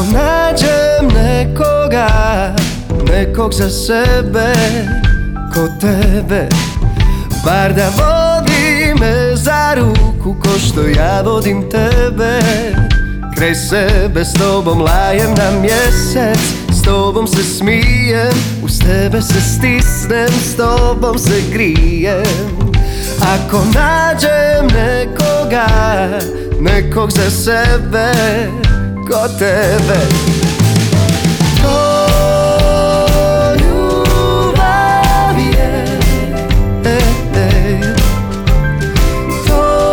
nađem nekoga, nekog za sebe, ko tebe, bar da vodi me za ruku ko što ja vodim tebe. Kraj sebe s tobom lajem na mjesec, s tobom se smijem, uz tebe se stisnem, s tobom se grijem. Ako nađem nekoga, nekog za sebe, ko tebe, to ljubav je, to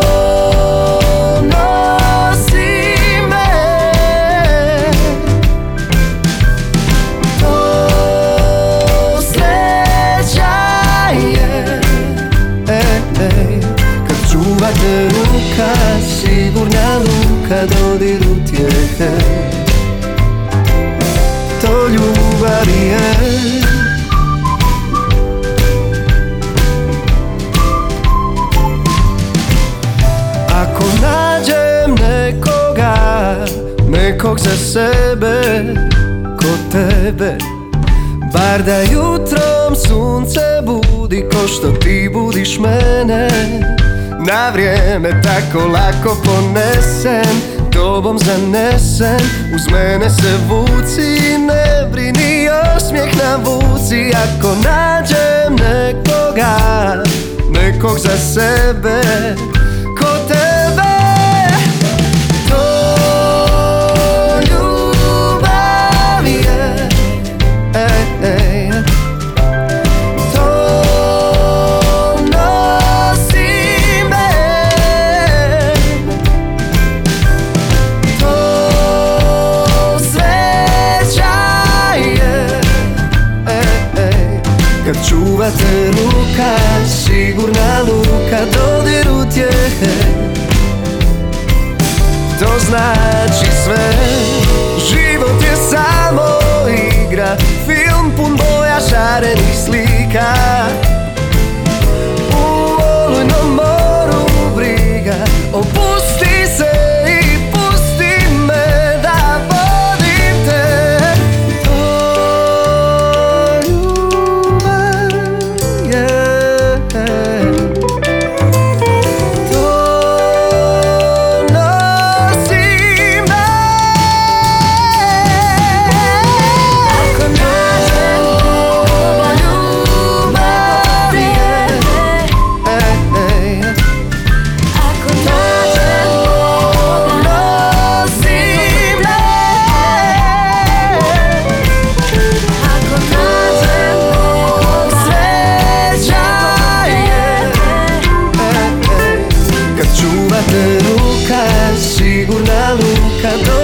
nosi me, to sreća je, kad čuva te ruka, sigurna luka, dodir utjehe, to ljubav je. Ako nađem nekoga, nekog za sebe, ko tebe, bar da jutrom sunce budi ko što ti budiš mene. Na vrijeme tako lako ponesem, tobom zanesen, uz mene se vuci, ne brini, osmijeh navuci. Ako nađem nekoga, nekog za sebe, ko tebe, to ljubav je, to nosi me, to sreća je, kad čuvate ruka, sigurna luka, dodir utjehe, to znači sve. Život je samo igra, film pun boja, šarenih slika. U olujnom moru briga, opusti se i pusti me da vodim te. To ljubav je, to nosi me. Ako nađem ljubav je, ako nađem nosi me, ako nađem sreća je, kad čuvate ruka, sigurna luka,